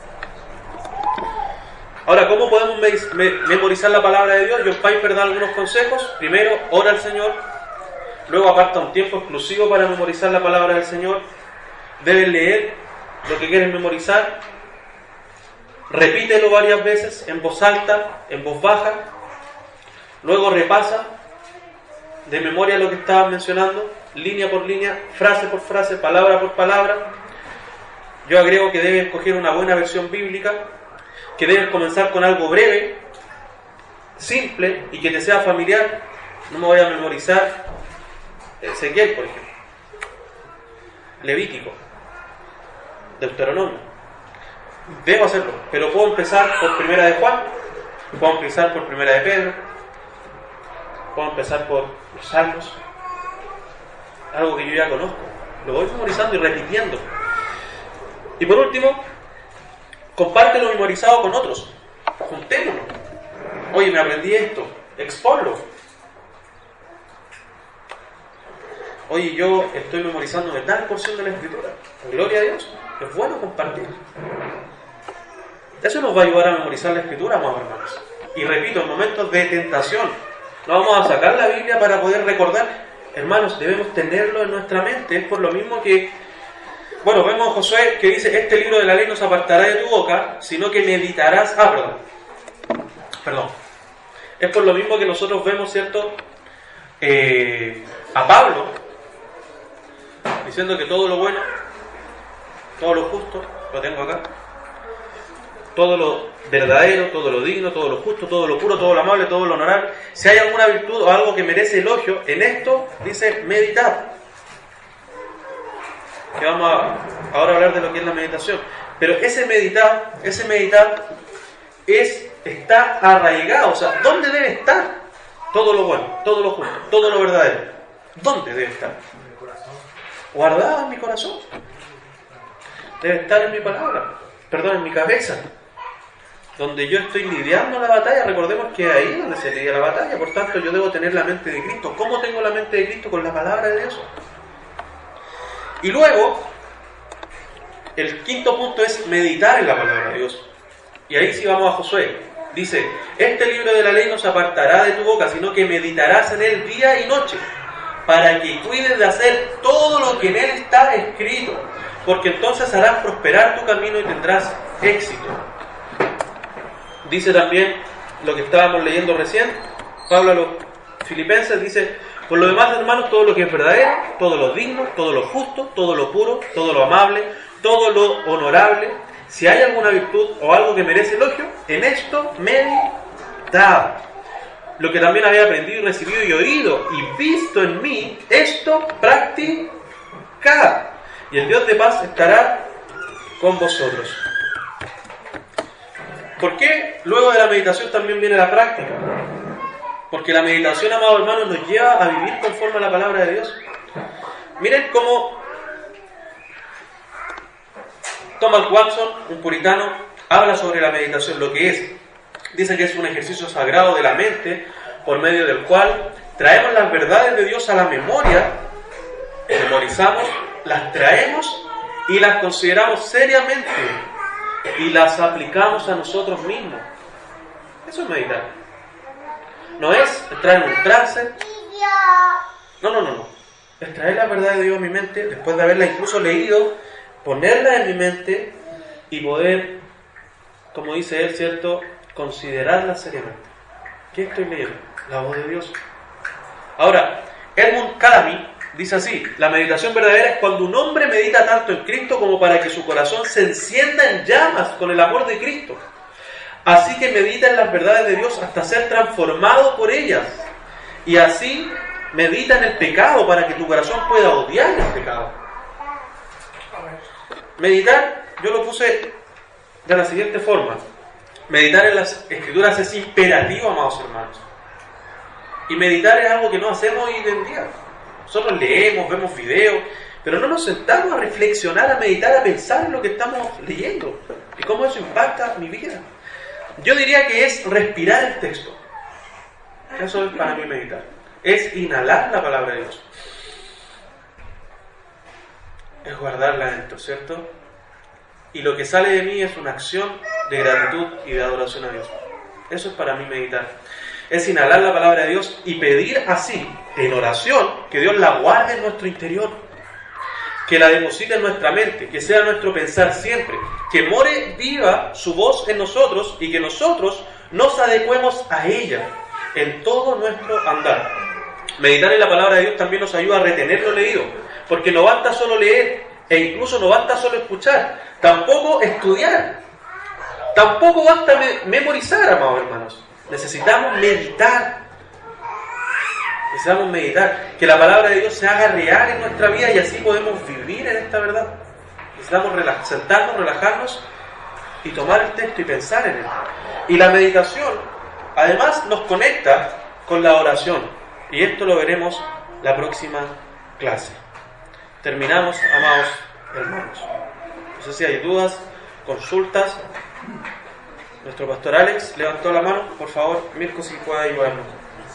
Ahora, ¿cómo podemos memorizar la palabra de Dios? John Piper da algunos consejos. Primero, ora al Señor. Luego aparta un tiempo exclusivo para memorizar la palabra del Señor. Deben leer lo que quieren memorizar. Repítelo varias veces, en voz alta, en voz baja. Luego repasa de memoria lo que estaba mencionando, línea por línea, frase por frase, palabra por palabra. Yo agrego que deben escoger una buena versión bíblica, que deben comenzar con algo breve, simple y que te sea familiar. No me voy a memorizar Ezequiel, por ejemplo, Levítico, Deuteronomio. Debo hacerlo, pero puedo empezar por Primera de Juan, puedo empezar por Primera de Pedro, puedo empezar por los Salmos, algo que yo ya conozco. Lo voy memorizando y repitiendo. Y por último, comparte lo memorizado con otros. Juntémonos. Oye, me aprendí esto. Exponlo. Oye, yo estoy memorizando tal porción de la Escritura. Gloria a Dios. Es bueno compartir. Eso nos va a ayudar a memorizar la Escritura, amados hermanos. Y repito, en momentos de tentación, no vamos a sacar la Biblia para poder recordar. Hermanos, debemos tenerlo en nuestra mente. Es por lo mismo que, bueno, vemos a Josué que dice: este libro de la ley no se apartará de tu boca, sino que meditarás. Perdón. Es por lo mismo que nosotros vemos, ¿cierto? A Pablo diciendo que todo lo bueno, todo lo justo, lo tengo acá, todo lo verdadero, todo lo digno, todo lo justo, todo lo puro, todo lo amable, todo lo honorable, si hay alguna virtud o algo que merece elogio, en esto dice meditar. Que vamos ahora a hablar de lo que es la meditación. Pero ese meditar está arraigado. O sea, ¿dónde debe estar todo lo bueno, todo lo justo, todo lo verdadero? ¿Dónde debe estar? En mi corazón. Guardado en mi corazón. Debe estar en mi palabra, en mi cabeza, donde yo estoy lidiando la batalla. Recordemos que ahí es donde se lidia la batalla. Por tanto, yo debo tener la mente de Cristo. ¿Cómo tengo la mente de Cristo? Con la palabra de Dios. Y luego, el quinto punto es meditar en la palabra de Dios. Y ahí sí vamos a Josué. Dice: este libro de la ley no se apartará de tu boca, sino que meditarás en él día y noche, para que cuides de hacer todo lo que en él está escrito, porque entonces harás prosperar tu camino y tendrás éxito. Dice también lo que estábamos leyendo recién, Pablo a los Filipenses dice: por lo demás, hermanos, todo lo que es verdadero, todo lo digno, todo lo justo, todo lo puro, todo lo amable, todo lo honorable, si hay alguna virtud o algo que merece elogio, en esto meditad. Lo que también había aprendido y recibido y oído y visto en mí, esto practicad. Y el Dios de paz estará con vosotros. ¿Por qué luego de la meditación también viene la práctica? Porque la meditación, amados hermanos, nos lleva a vivir conforme a la palabra de Dios. Miren cómo Thomas Watson, un puritano, habla sobre la meditación, lo que es. Dice que es un ejercicio sagrado de la mente, por medio del cual traemos las verdades de Dios a la memoria, memorizamos, las traemos y las consideramos seriamente y las aplicamos a nosotros mismos. Eso es meditar. No es entrar en un trance. No. Es traer la verdad de Dios a mi mente, después de haberla incluso leído, ponerla en mi mente y poder, como dice él, ¿cierto?, considerarla seriamente. ¿Qué estoy leyendo? La voz de Dios. Ahora, Edmund Calamy dice así: la meditación verdadera es cuando un hombre medita tanto en Cristo como para que su corazón se encienda en llamas con el amor de Cristo. Así que medita en las verdades de Dios hasta ser transformado por ellas. Y así Medita en el pecado para que tu corazón pueda odiar el pecado. Meditar, yo lo puse de la siguiente forma. Meditar en las Escrituras es imperativo, amados hermanos. Y meditar es algo que no hacemos hoy en día. Nosotros leemos, vemos videos, pero no nos sentamos a reflexionar, a meditar, a pensar en lo que estamos leyendo y cómo eso impacta mi vida. Yo diría que es respirar el texto. Eso es para mí meditar. Es inhalar la palabra de Dios. Es guardarla dentro, ¿cierto? Y lo que sale de mí es una acción de gratitud y de adoración a Dios. Eso es para mí meditar. Es inhalar la palabra de Dios y pedir así, en oración, que Dios la guarde en nuestro interior, que la deposite en nuestra mente, que sea nuestro pensar siempre, que more viva su voz en nosotros y que nosotros nos adecuemos a ella en todo nuestro andar. Meditar en la palabra de Dios también nos ayuda a retener lo leído, porque no basta solo leer e incluso no basta solo escuchar, tampoco estudiar, tampoco basta memorizar, amados hermanos. Necesitamos meditar. Necesitamos meditar, que la palabra de Dios se haga real en nuestra vida y así podemos vivir en esta verdad. Necesitamos sentarnos, relajarnos y tomar el texto y pensar en él. Y la meditación, además, nos conecta con la oración. Y esto lo veremos la próxima clase. Terminamos, amados hermanos. No sé si hay dudas, consultas. Nuestro pastor Alex levantó la mano. Por favor, Mirko, si puede ayudarnos.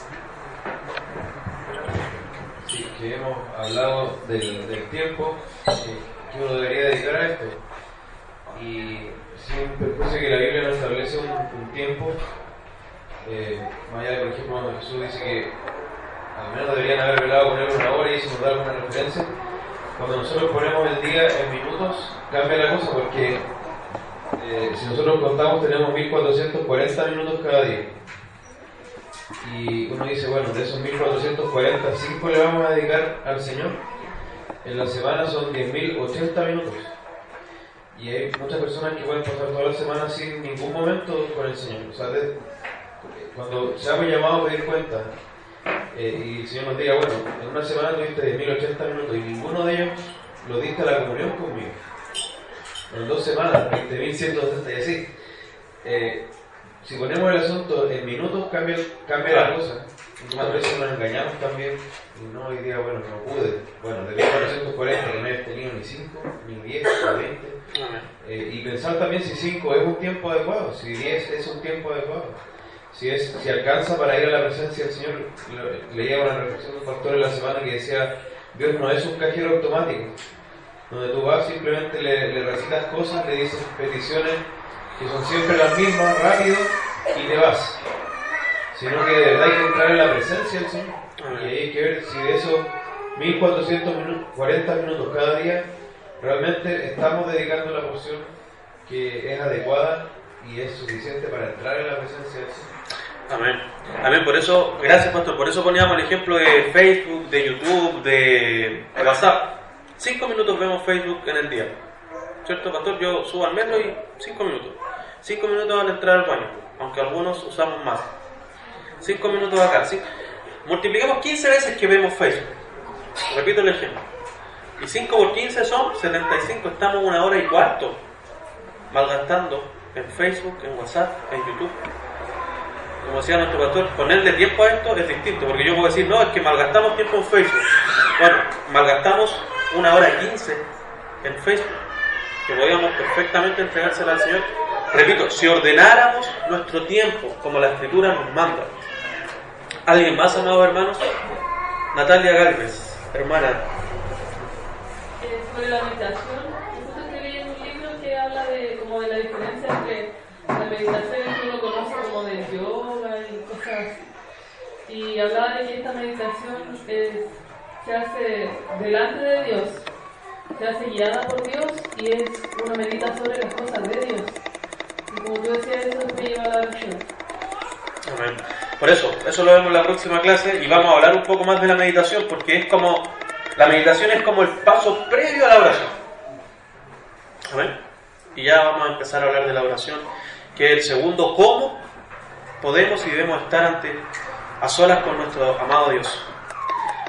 Sí, que hemos hablado del tiempo que uno debería dedicar a esto. Y siempre puse que la Biblia nos establece un tiempo. Más allá de, por ejemplo, cuando Jesús dice que al menos deberían haber velado con él una hora y eso nos da alguna referencia. Cuando nosotros ponemos el día en minutos, cambia la cosa porque si nosotros contamos tenemos 1440 minutos cada día. Y uno dice, bueno, de esos 1440, 5 le vamos a dedicar al Señor. En la semana son 10.080 minutos. Y hay muchas personas que pueden pasar toda la semana sin ningún momento con el Señor. O sea, cuando seamos llamados a pedir cuenta, y el Señor nos diga, bueno, en una semana tuviste 10.080 minutos y ninguno de ellos lo diste a la comunión conmigo. En 2 semanas, 20.160 y así. Si ponemos el asunto en minutos, cambia la cosa. Muchas veces nos engañamos también. Y no, hoy día, bueno, no pude. Bueno, de 1440 que no he tenido ni 5, ni 10, ni 20. Y pensar también si 5 es un tiempo adecuado, si 10 es un tiempo adecuado. Si alcanza para ir a la presencia del Señor. Leía una reflexión de un pastor en la semana que decía, Dios no es un cajero automático, donde tú vas, simplemente le recitas cosas, le dices peticiones que son siempre las mismas, rápido, y te vas. Sino que de verdad hay que entrar en la presencia del Señor. Y ahí hay que ver si de esos 1440 minutos cada día, realmente estamos dedicando la porción que es adecuada y es suficiente para entrar en la presencia del Señor. Amén. Amén. Por eso, gracias, pastor. Por eso poníamos el ejemplo de Facebook, de YouTube, de WhatsApp. 5 minutos vemos Facebook en el día. ¿Cierto, pastor? Yo subo al metro y 5 minutos. 5 minutos al entrar al baño, aunque algunos usamos más. 5 minutos acá. ¿Sí? Multiplicamos 15 veces que vemos Facebook. Repito el ejemplo. Y 5 por 15 son 75. Estamos 1 hora y cuarto malgastando en Facebook, en WhatsApp, en YouTube. Como decía nuestro pastor, ponerle tiempo a esto es distinto, porque yo puedo decir, no, es que malgastamos tiempo en Facebook. Bueno, malgastamos 1 hora y 15 en Facebook, que podíamos perfectamente entregársela al Señor. Repito, si ordenáramos nuestro tiempo como la Escritura nos manda. ¿Alguien más, amados hermanos? Natalia Galvez, hermana. Sobre la meditación, justo estoy leyendo un libro que habla de la diferencia entre la meditación que uno conoce como de yoga y cosas así. Y hablaba de que esta meditación se hace delante de Dios, se hace guiada por Dios y es una medita sobre las cosas de Dios. Y como tú decías, eso me lleva a la oración. Amén. Por eso lo vemos en la próxima clase y vamos a hablar un poco más de la meditación, porque es como, la meditación es como el paso previo a la oración. Amén. Y ya vamos a empezar a hablar de la oración, que es el segundo cómo podemos y debemos estar a solas con nuestro amado Dios.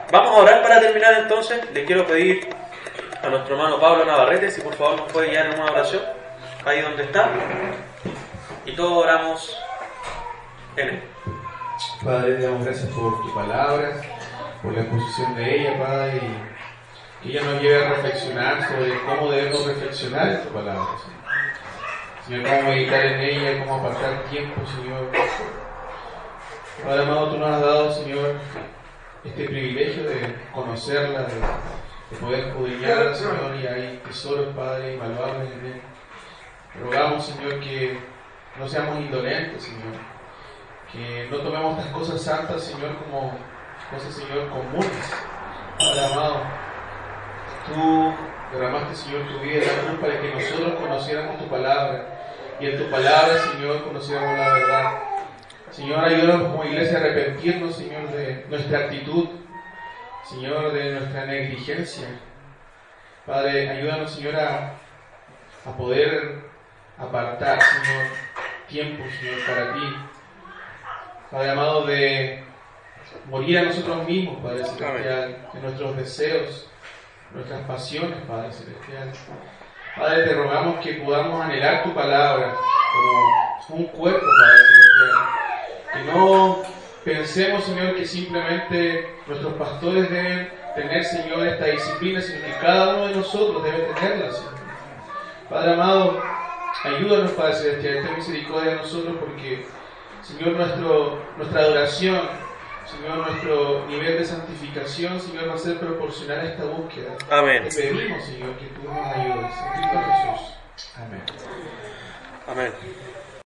Vamos a orar para terminar entonces. Le quiero pedir a nuestro hermano Pablo Navarrete si por favor nos puede guiar en una oración, ahí donde está. Y todos oramos en él. Padre, te damos gracias por tu palabra, por la exposición de ella, Padre, y que ella nos lleve a reflexionar sobre cómo debemos reflexionar en tu palabra, Señor. Señor, cómo meditar en ella, cómo apartar tiempo, Señor. Padre amado, tú nos has dado, Señor, este privilegio de conocerla, de poder escudriñarla, Señor, y hay tesoros, Padre, invaluables en él. Rogamos, Señor, que no seamos indolentes, Señor, que no tomemos estas cosas santas, Señor, como cosas, Señor, comunes. Padre amado, tú derramaste, Señor, tu vida en la cruz para que nosotros conociéramos tu palabra, y en tu palabra, Señor, conociéramos la verdad. Señor, ayúdanos como iglesia a arrepentirnos, Señor, de nuestra actitud, Señor, de nuestra negligencia. Padre, ayúdanos, Señor, a poder apartar, Señor, tiempo, Señor, para ti. Padre amado, de morir a nosotros mismos, Padre Celestial, de nuestros deseos, nuestras pasiones, Padre Celestial. Padre, te rogamos que podamos anhelar tu palabra como un cuerpo, Padre Celestial. Que no pensemos, Señor, que simplemente nuestros pastores deben tener, Señor, esta disciplina, sino que cada uno de nosotros debe tenerla, Señor. Padre amado, ayúdanos, Padre Celestial, ten misericordia de nosotros, porque, Señor, nuestra adoración, Señor, nuestro nivel de santificación, Señor, va a ser proporcional a esta búsqueda. Amén. Te pedimos, Señor, que tú nos ayudes. En Cristo Jesús. Amén. Amén.